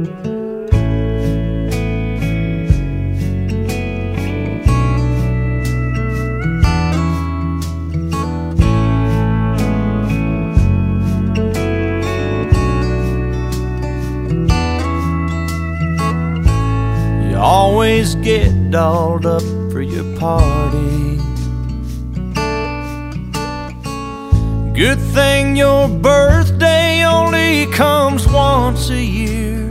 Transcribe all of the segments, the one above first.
Always get dolled up for your party. Good thing your birthday only comes once a year,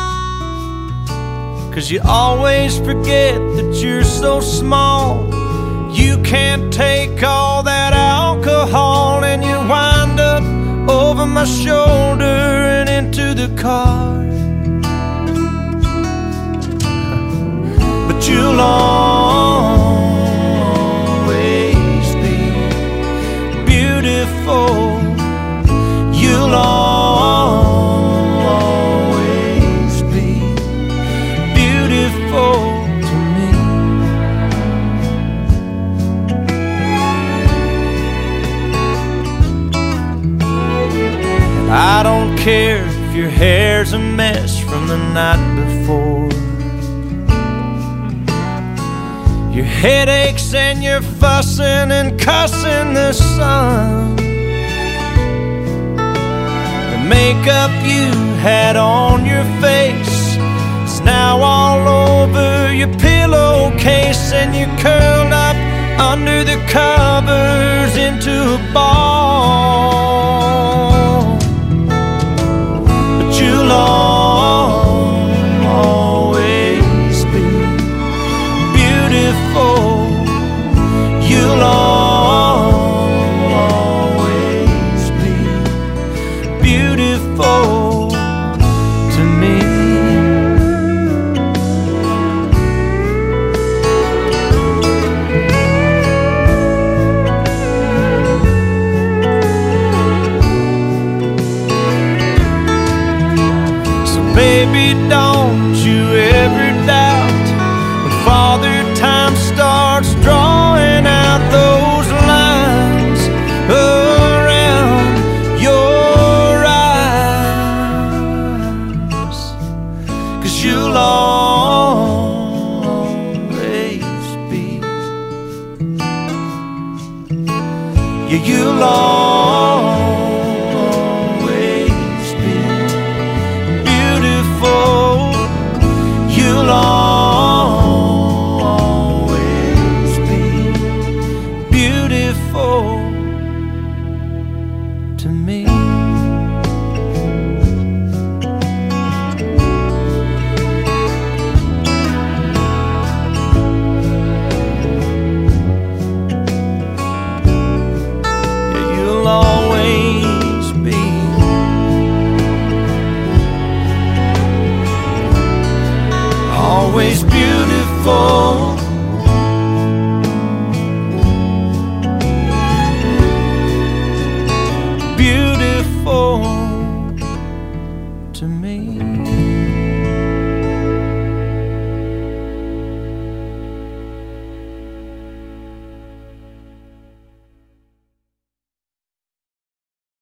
'cause you always forget that you're so small. You can't take all that alcohol, and you wind up over my shoulder and into the car. But you'll always be beautiful. You'll always be beautiful to me. And I don't care if your hair's a mess from the night before, your headaches and your fussing and cussing the sun, the makeup you had on your face is now all over your pillowcase, and you're curled up under the covers into a ball. But you'll always be beautiful. You'll always be beautiful to me. So baby, don't you ever doubt when Father Time starts drawing out those lines around your eyes, 'cause you'll always be, yeah, you'll always be beautiful. You'll always be beautiful to me. Yeah, you'll always be always beautiful. Beautiful to me.